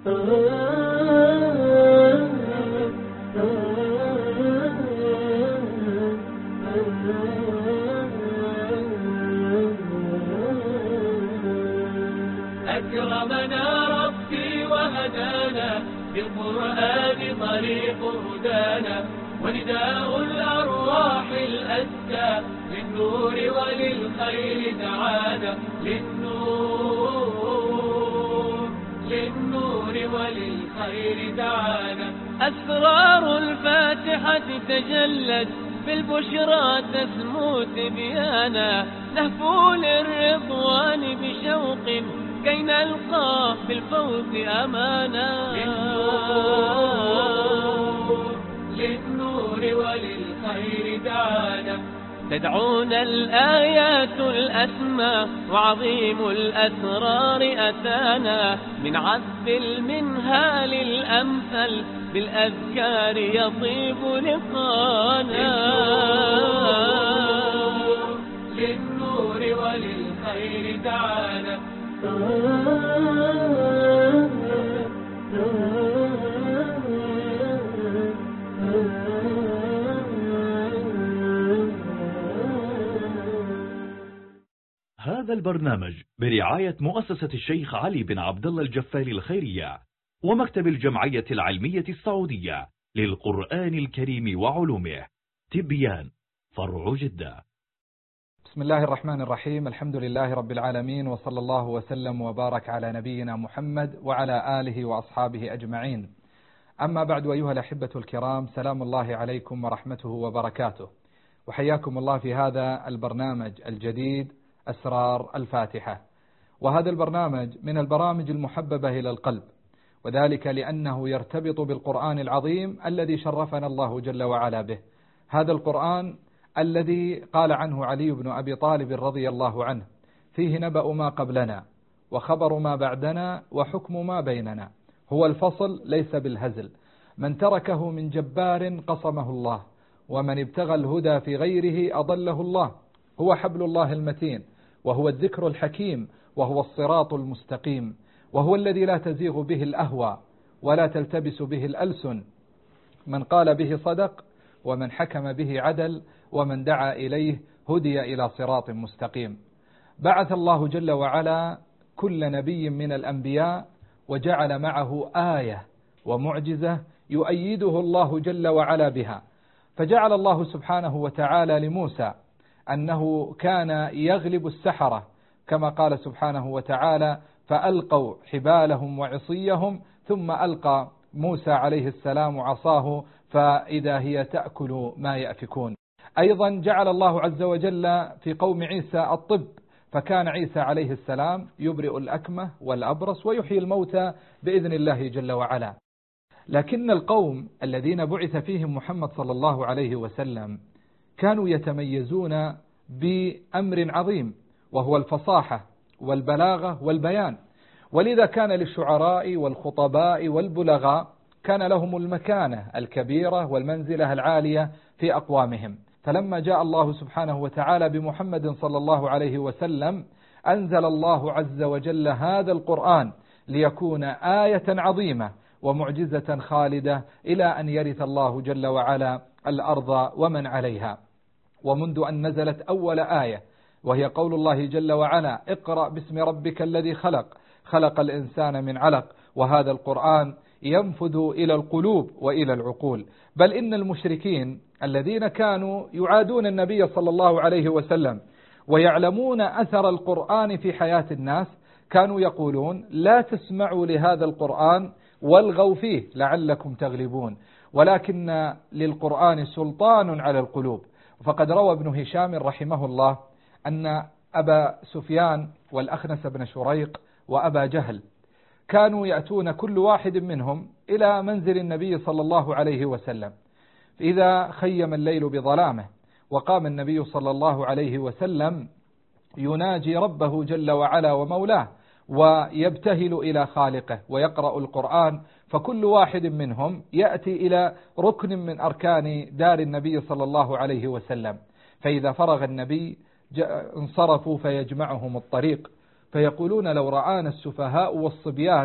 أكرمنا ربي وهدانا بالقرآن طريق هدانا، ونداء الأرواح الأزكى للنور وللخير دعانا، للنور وللخير دعانا. أسرار الفاتحة تجلت بالبشرى تسمو تبيانا، نهفو للرضوان بشوق كي نلقى في الفوز أمانا، للنور وللخير دعانا. تدعونا الآيات الأسمى وعظيم الأسرار أتانا، من عذب المنهال الأمثل بالأذكار يطيب لقانا، للنور وللخير دعانا. هذا البرنامج برعاية مؤسسة الشيخ علي بن عبد الله الجفاري الخيرية ومكتب الجمعية العلمية السعودية للقرآن الكريم وعلومه، تبيان، فرع جدة. بسم الله الرحمن الرحيم. الحمد لله رب العالمين، وصلى الله وسلم وبارك على نبينا محمد وعلى آله وأصحابه أجمعين. أما بعد، أيها الأحبة الكرام، سلام الله عليكم ورحمته وبركاته، وحياكم الله في هذا البرنامج الجديد أسرار الفاتحة. وهذا البرنامج من البرامج المحببة إلى القلب، وذلك لأنه يرتبط بالقرآن العظيم الذي شرفنا الله جل وعلا به. هذا القرآن الذي قال عنه علي بن أبي طالب رضي الله عنه: فيه نبأ ما قبلنا وخبر ما بعدنا وحكم ما بيننا، هو الفصل ليس بالهزل، من تركه من جبار قصمه الله، ومن ابتغى الهدى في غيره أضله الله، هو حبل الله المتين، وهو الذكر الحكيم، وهو الصراط المستقيم، وهو الذي لا تزيغ به الأهوى ولا تلتبس به الألسن، من قال به صدق، ومن حكم به عدل، ومن دعا إليه هدي إلى صراط مستقيم. بعث الله جل وعلا كل نبي من الأنبياء وجعل معه آية ومعجزة يؤيده الله جل وعلا بها، فجعل الله سبحانه وتعالى لموسى أنه كان يغلب السحرة، كما قال سبحانه وتعالى: فألقوا حبالهم وعصيهم ثم ألقى موسى عليه السلام عصاه فإذا هي تأكل ما يأفكون. أيضا جعل الله عز وجل في قوم عيسى الطب، فكان عيسى عليه السلام يبرئ الأكمة والأبرص ويحيي الموتى بإذن الله جل وعلا. لكن القوم الذين بعث فيهم محمد صلى الله عليه وسلم كانوا يتميزون بأمر عظيم، وهو الفصاحة والبلاغة والبيان، ولذا كان للشعراء والخطباء والبلغاء كان لهم المكانة الكبيرة والمنزلة العالية في أقوامهم. فلما جاء الله سبحانه وتعالى بمحمد صلى الله عليه وسلم أنزل الله عز وجل هذا القرآن ليكون آية عظيمة ومعجزة خالدة إلى أن يرث الله جل وعلا الأرض ومن عليها. ومنذ أن نزلت أول آية، وهي قول الله جل وعلا: اقرأ باسم ربك الذي خلق، خلق الإنسان من علق، وهذا القرآن ينفذ إلى القلوب وإلى العقول. بل إن المشركين الذين كانوا يعادون النبي صلى الله عليه وسلم ويعلمون أثر القرآن في حياة الناس كانوا يقولون: لا تسمعوا لهذا القرآن والغوا فيه لعلكم تغلبون، ولكن للقرآن سلطان على القلوب. فقد روى ابن هشام رحمه الله أن أبا سفيان والأخنس بن شريق وأبا جهل كانوا يأتون كل واحد منهم إلى منزل النبي صلى الله عليه وسلم، إذا خيم الليل بظلامه وقام النبي صلى الله عليه وسلم يناجي ربه جل وعلا ومولاه ويبتهل إلى خالقه ويقرأ القرآن، فكل واحد منهم يأتي إلى ركن من أركان دار النبي صلى الله عليه وسلم، فإذا فرغ النبي انصرفوا فيجمعهم الطريق، فيقولون: لو رآنا السفهاء والصبيان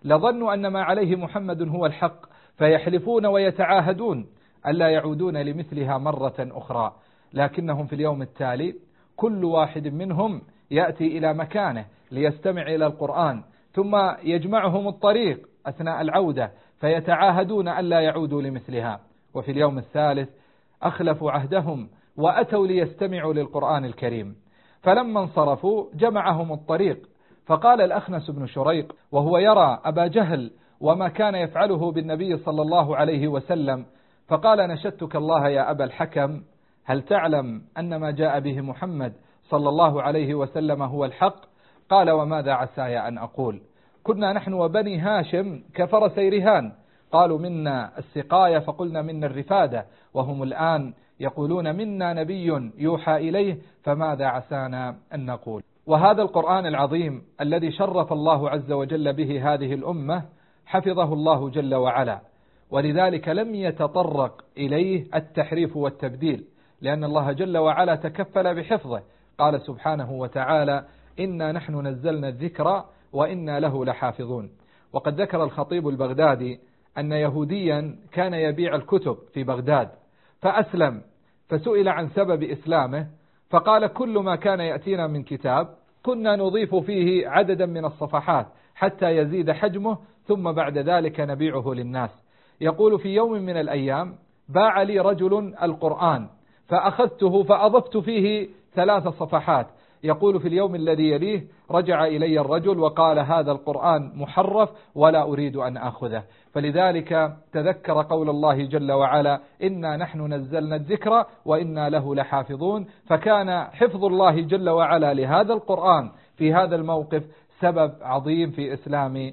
لظنوا أن ما عليه محمد هو الحق، فيحلفون ويتعاهدون ألا يعودون لمثلها مرة أخرى، لكنهم في اليوم التالي كل واحد منهم يأتي إلى مكانه ليستمع إلى القرآن، ثم يجمعهم الطريق أثناء العودة فيتعاهدون ألا يعودوا لمثلها، وفي اليوم الثالث أخلفوا عهدهم وأتوا ليستمعوا للقرآن الكريم. فلما انصرفوا جمعهم الطريق، فقال الأخنس بن شريق وهو يرى أبا جهل وما كان يفعله بالنبي صلى الله عليه وسلم، فقال: نشدتك الله يا أبا الحكم، هل تعلم أن ما جاء به محمد صلى الله عليه وسلم هو الحق؟ قال: وماذا عساي أن أقول؟ كنا نحن وبني هاشم كفرسي رهان، قالوا منا السقاية فقلنا منا الرفادة، وهم الآن يقولون منا نبي يوحى إليه، فماذا عسانا أن نقول؟ وهذا القرآن العظيم الذي شرف الله عز وجل به هذه الأمة حفظه الله جل وعلا، ولذلك لم يتطرق إليه التحريف والتبديل، لأن الله جل وعلا تكفل بحفظه. قال سبحانه وتعالى: إنا نحن نزلنا الذكر وإنا له لحافظون. وقد ذكر الخطيب البغدادي أن يهوديا كان يبيع الكتب في بغداد فأسلم، فسئل عن سبب إسلامه فقال: كل ما كان يأتينا من كتاب كنا نضيف فيه عددا من الصفحات حتى يزيد حجمه، ثم بعد ذلك نبيعه للناس. يقول: في يوم من الأيام باع لي رجل القرآن فأخذته فأضفت فيه 3 صفحات. يقول: في اليوم الذي يليه رجع إلي الرجل وقال: هذا القرآن محرف ولا أريد أن أخذه. فلذلك تذكر قول الله جل وعلا: إنا نحن نزلنا الذكر وإنا له لحافظون. فكان حفظ الله جل وعلا لهذا القرآن في هذا الموقف سبب عظيم في إسلام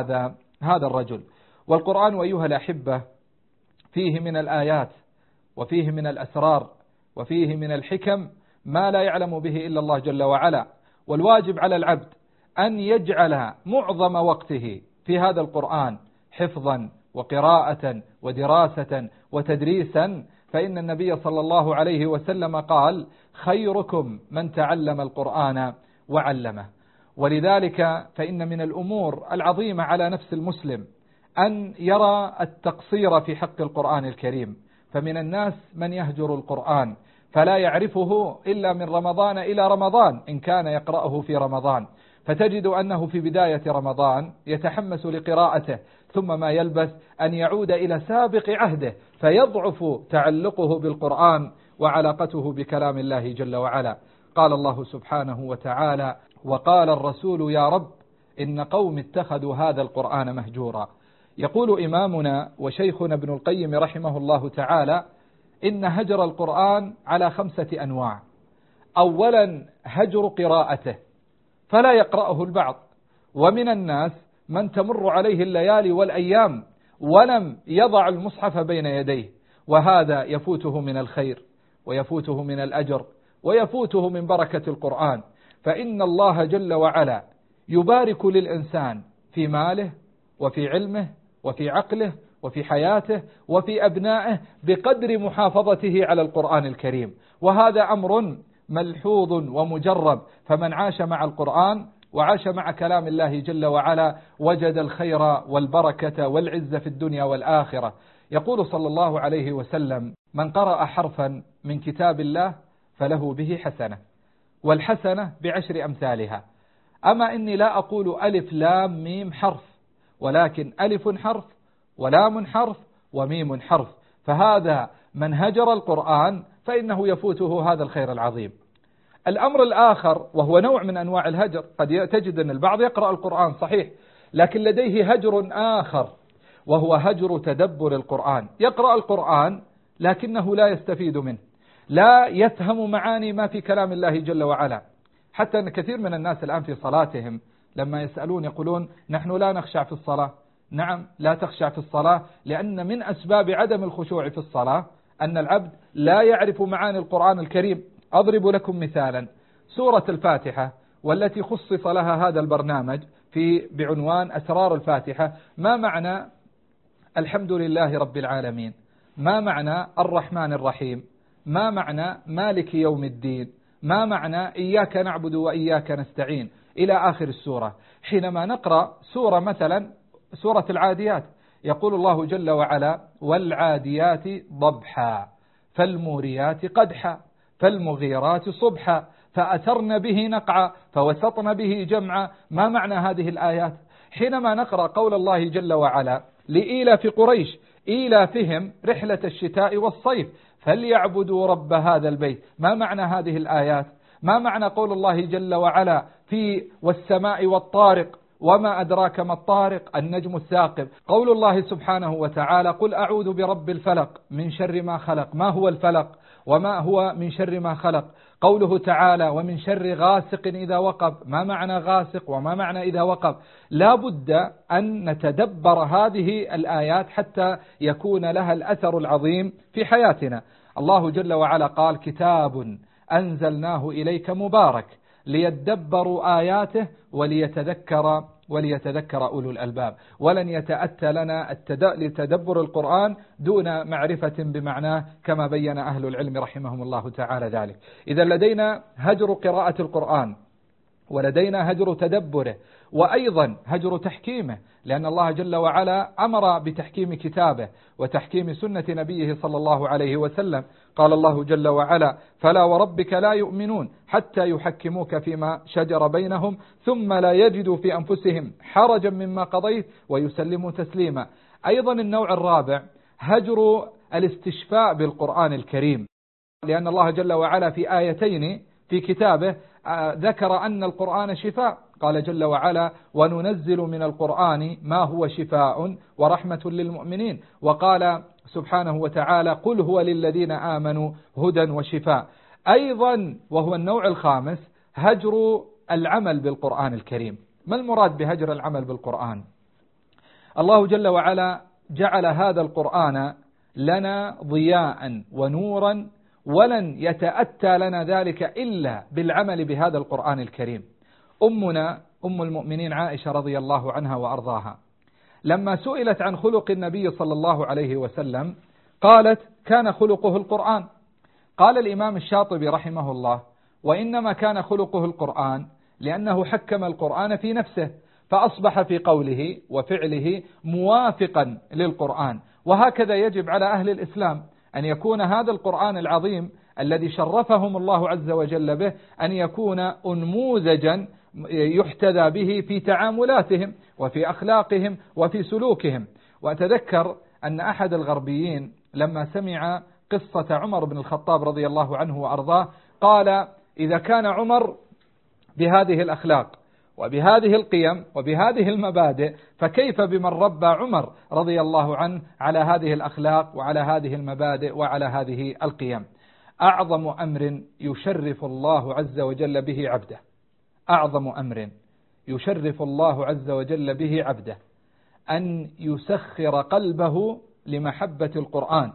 هذا الرجل. والقرآن أيها الأحبة فيه من الآيات وفيه من الأسرار وفيه من الحكم ما لا يعلم به إلا الله جل وعلا، والواجب على العبد أن يجعل معظم وقته في هذا القرآن حفظا وقراءة ودراسة وتدريسا، فإن النبي صلى الله عليه وسلم قال: خيركم من تعلم القرآن وعلمه. ولذلك فإن من الأمور العظيمة على نفس المسلم أن يرى التقصير في حق القرآن الكريم، فمن الناس من يهجر القرآن فلا يعرفه إلا من رمضان إلى رمضان إن كان يقرأه في رمضان، فتجد أنه في بداية رمضان يتحمس لقراءته، ثم ما يلبث أن يعود إلى سابق عهده فيضعف تعلقه بالقرآن وعلاقته بكلام الله جل وعلا. قال الله سبحانه وتعالى: وقال الرسول يا رب إن قوم اتخذوا هذا القرآن مهجورا. يقول إمامنا وشيخنا ابن القيم رحمه الله تعالى: إن هجر القرآن على 5 أنواع. أولا هجر قراءته فلا يقرأه البعض، ومن الناس من تمر عليه الليالي والأيام ولم يضع المصحف بين يديه، وهذا يفوته من الخير ويفوته من الأجر ويفوته من بركة القرآن. فإن الله جل وعلا يبارك للإنسان في ماله وفي علمه وفي عقله وفي حياته وفي أبنائه بقدر محافظته على القرآن الكريم، وهذا أمر ملحوظ ومجرب. فمن عاش مع القرآن وعاش مع كلام الله جل وعلا وجد الخير والبركة والعزة في الدنيا والآخرة. يقول صلى الله عليه وسلم: من قرأ حرفا من كتاب الله فله به حسنة، والحسنة ب10 أمثالها. أما إني لا أقول ألف لام ميم حرف، ولكن ألف حرف ولام حرف وميم حرف، فهذا من هجر القرآن فإنه يفوته هذا الخير العظيم. الأمر الآخر وهو نوع من أنواع الهجر، قد تجد أن البعض يقرأ القرآن صحيح لكن لديه هجر آخر، وهو هجر تدبر القرآن. يقرأ القرآن لكنه لا يستفيد منه، لا يفهم معاني ما في كلام الله جل وعلا. حتى أن كثير من الناس الآن في صلاتهم لما يسألون يقولون: نحن لا نخشع في الصلاة. نعم، لا تخشع في الصلاة، لأن من أسباب عدم الخشوع في الصلاة أن العبد لا يعرف معاني القرآن الكريم. أضرب لكم مثالا: سورة الفاتحة والتي خصص لها هذا البرنامج بعنوان أسرار الفاتحة، ما معنى الحمد لله رب العالمين؟ ما معنى الرحمن الرحيم؟ ما معنى مالك يوم الدين؟ ما معنى إياك نعبد وإياك نستعين؟ إلى آخر السورة. حينما نقرأ سورة مثلا سورة العاديات يقول الله جل وعلا: والعاديات ضبحا فالموريات قدحا فالمغيرات صبحا فأثرن به نقعا فوسطن به جمعا. ما معنى هذه الآيات؟ حينما نقرأ قول الله جل وعلا: لإيلاف قريش إيلافهم رحلة الشتاء والصيف فليعبدوا رب هذا البيت، ما معنى هذه الآيات؟ ما معنى قول الله جل وعلا في والسماء والطارق وما أدراك ما الطارق النجم الثاقب؟ قول الله سبحانه وتعالى: قل أعوذ برب الفلق من شر ما خلق، ما هو الفلق وما هو من شر ما خلق؟ قوله تعالى: ومن شر غاسق إذا وقب، ما معنى غاسق وما معنى إذا وقب؟ لا بد أن نتدبر هذه الآيات حتى يكون لها الأثر العظيم في حياتنا. الله جل وعلا قال: كتاب أنزلناه إليك مبارك ليدبروا آياته وليتذكر أولو الألباب. ولن يتأتى لنا لتدبر القرآن دون معرفة بمعناه كما بين أهل العلم رحمهم الله تعالى ذلك. إذا لدينا هجر قراءة القرآن، ولدينا هجر تدبره، وأيضا هجر تحكيمه، لأن الله جل وعلا أمر بتحكيم كتابه وتحكيم سنة نبيه صلى الله عليه وسلم. قال الله جل وعلا: فلا وربك لا يؤمنون حتى يحكموك فيما شجر بينهم ثم لا يجدوا في أنفسهم حرجا مما قضيت ويسلموا تسليما. أيضا النوع الرابع هجر الاستشفاء بالقرآن الكريم، لأن الله جل وعلا في آيتين في كتابه ذكر أن القرآن شفاء. قال جل وعلا: وننزل من القرآن ما هو شفاء ورحمة للمؤمنين. وقال سبحانه وتعالى: قل هو للذين آمنوا هدى وشفاء. أيضا وهو النوع الخامس هجر العمل بالقرآن الكريم. ما المراد بهجر العمل بالقرآن؟ الله جل وعلا جعل هذا القرآن لنا ضياء ونورا، ولن يتأتى لنا ذلك إلا بالعمل بهذا القرآن الكريم. أمنا أم المؤمنين عائشة رضي الله عنها وأرضاها لما سئلت عن خلق النبي صلى الله عليه وسلم قالت: كان خلقه القرآن. قال الإمام الشاطبي رحمه الله: وإنما كان خلقه القرآن لأنه حكم القرآن في نفسه فأصبح في قوله وفعله موافقا للقرآن. وهكذا يجب على أهل الإسلام أن يكون هذا القرآن العظيم الذي شرفهم الله عز وجل به أن يكون أنموذجا يحتذى به في تعاملاتهم وفي أخلاقهم وفي سلوكهم. وأتذكر أن أحد الغربيين لما سمع قصة عمر بن الخطاب رضي الله عنه وأرضاه قال: إذا كان عمر بهذه الأخلاق وبهذه القيم وبهذه المبادئ فكيف بمن ربى عمر رضي الله عنه على هذه الأخلاق وعلى هذه المبادئ وعلى هذه القيم. أعظم أمر يشرف الله عز وجل به عبده، أعظم أمر يشرف الله عز وجل به عبده أن يسخر قلبه لمحبة القرآن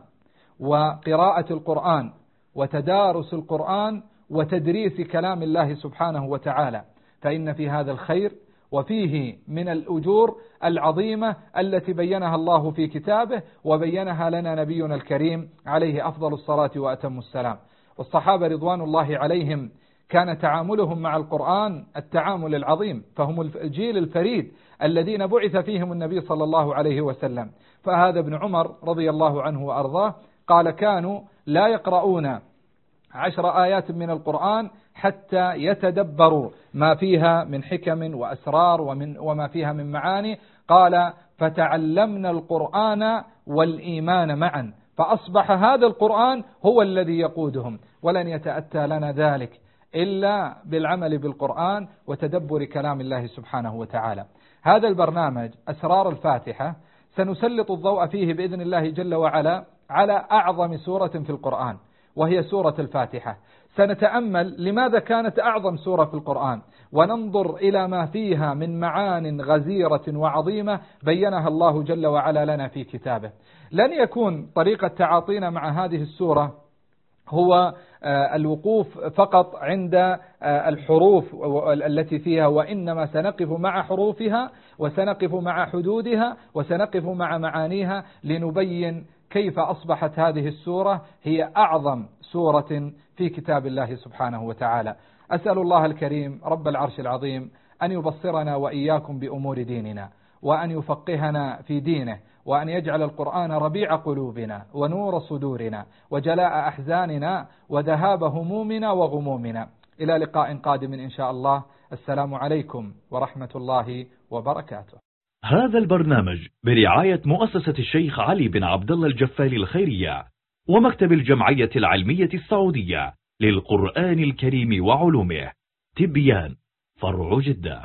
وقراءة القرآن وتدارس القرآن وتدريس كلام الله سبحانه وتعالى، فإن في هذا الخير وفيه من الأجور العظيمة التي بينها الله في كتابه وبينها لنا نبينا الكريم عليه أفضل الصلاة وأتم السلام. والصحابة رضوان الله عليهم كان تعاملهم مع القرآن التعامل العظيم، فهم الجيل الفريد الذين بعث فيهم النبي صلى الله عليه وسلم. فهذا ابن عمر رضي الله عنه وأرضاه قال: كانوا لا يقرؤون 10 آيات من القرآن حتى يتدبروا ما فيها من حكم وأسرار وما فيها من معاني. قال: فتعلمنا القرآن والإيمان معا، فأصبح هذا القرآن هو الذي يقودهم. ولن يتأتى لنا ذلك إلا بالعمل بالقرآن وتدبر كلام الله سبحانه وتعالى. هذا البرنامج أسرار الفاتحة سنسلط الضوء فيه بإذن الله جل وعلا على أعظم سورة في القرآن وهي سورة الفاتحة. سنتأمل لماذا كانت أعظم سورة في القرآن، وننظر إلى ما فيها من معان غزيرة وعظيمة بينها الله جل وعلا لنا في كتابه. لن يكون طريقة تعاطينا مع هذه السورة هو الوقوف فقط عند الحروف التي فيها، وإنما سنقف مع حروفها وسنقف مع حدودها وسنقف مع معانيها لنبين كيف أصبحت هذه السورة هي أعظم سورة في كتاب الله سبحانه وتعالى. أسأل الله الكريم رب العرش العظيم أن يبصرنا وإياكم بأمور ديننا، وأن يفقهنا في دينه، وأن يجعل القرآن ربيع قلوبنا ونور صدورنا وجلاء أحزاننا وذهاب همومنا وغمومنا. إلى لقاء قادم إن شاء الله. السلام عليكم ورحمة الله وبركاته. هذا البرنامج برعاية مؤسسة الشيخ علي بن عبد الله الجفالي الخيرية ومكتب الجمعية العلمية السعودية للقرآن الكريم وعلومه، تبيان، فرع جدة.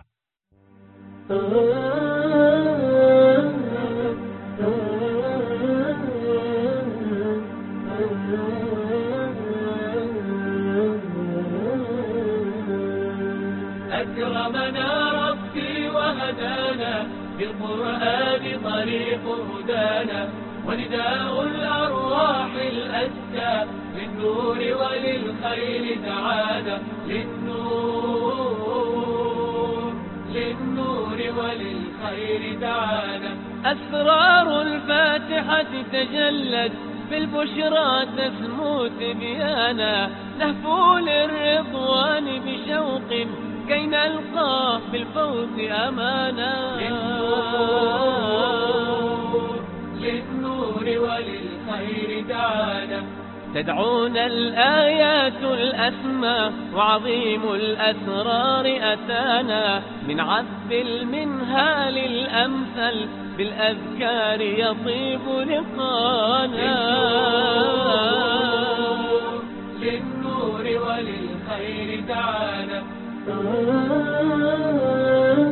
أكرمنا ربي وهدانا بالقرآن طريق هدانا، ونداء الأرواح الأزكى للنور وللخير دعانا، للنور وللخير دعانا. أسرار الفاتحة تجلت بالبشرى تسمو تبيانا، نهفو للرضوان بشوق كي نلقى بالفوز أمانا، للنور وللخير دعانا. تدعونا الآيات الأسمى وعظيم الأسرار أتانا، من عذب المنهال الأمثل بالأذكار يطيب لقانا، للنور وللخير دعانا.